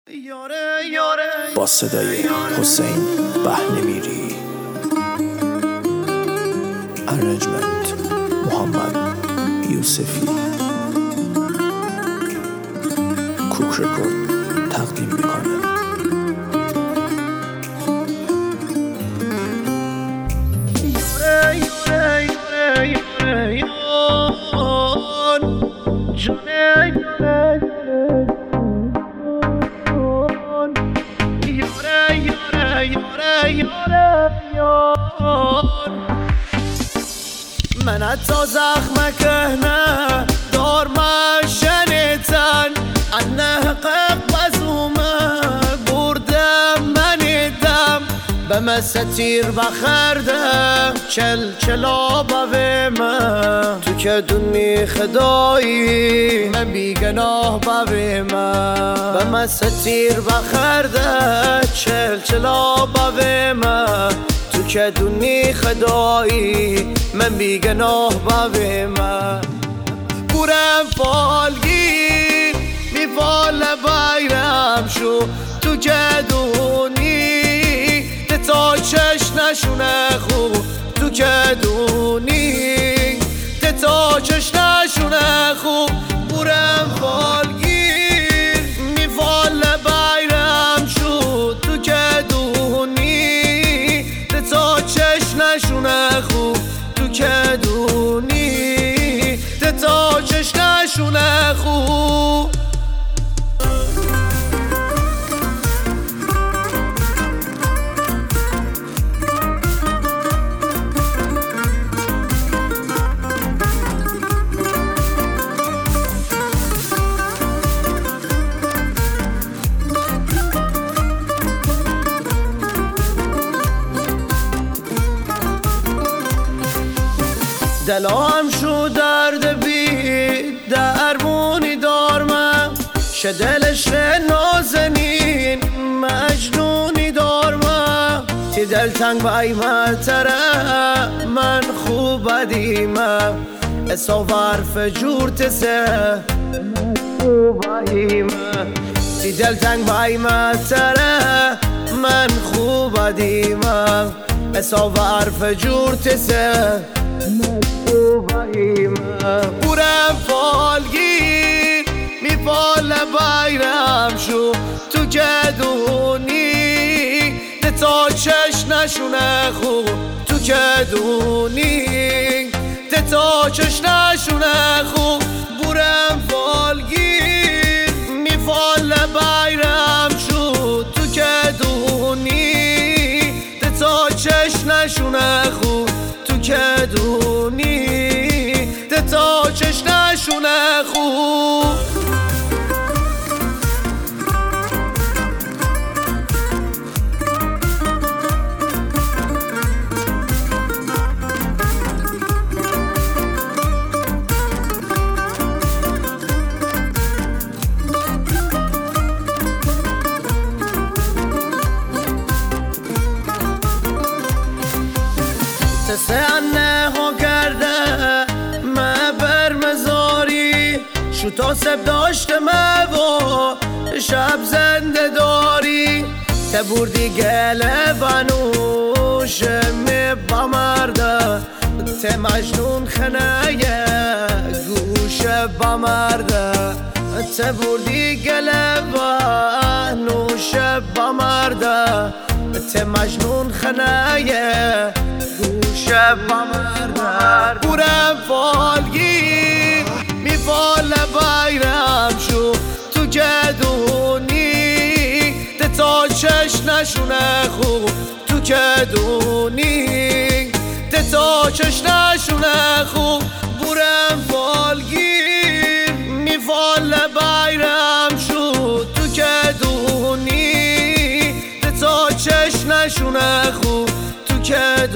با صدای حسین بهنمیری، ارنجمنت محمد یوسفی، کوک رکورد تقدیم میکنه. من حتی زخمك هنا دور ما شنيتن عنه حقق بزومه بردم من دم بمستیر بخردم چلا بویمه تو که دونی خدایی من بیگناه بویمه بمستیر بخردم چلا بویمه تو که دونی خدایی من بیگناه بویمه بورم فالگیر میفال بایرم شو تو که دونی تا چش نشونه خوب تو که دونی تا چش نشونه خوب بورم فالگیر میفال بایرم شو تو که دونی تا چش نشونه خوب تو که دونی تا چش نشونه خوب دلام شو درد بی درمونی دارمم شه دلش نازنین مجنونی دارمم تی دلتنگ بای متره من خوب بدیمم اصاف حرف جور تسه من خوب بدیمم تی دلتنگ بای متره من خوب بدیمم اصاف حرف جور تسه بورم فالگیر میفال بایرم شو تو که دونی تا چش نشونه خوب تو که دونی تا چش نشونه خوب بورم فالگیر میفال بایرم شو تو که دونی تا چش نشونه خوب تو که دونی تا چش نشونه خوب تسه انه ها کرده ما بر مزاری شو تا سب داشته ما و شب زنده داری تبوردی گله بانوش می بامرده ته مجنون خنایه گوش بامرده تبوردی گله بانوش بامرده ته مجنون خنایه شب بامردار بورم فالگیر میفال بایرم شو تو که دونی تا چش نشونه خوب تو که دونی تا چش نشونه خوب بورم فالگیر میفال بایرم شو تو که دونی تا چش نشونه خوب تو که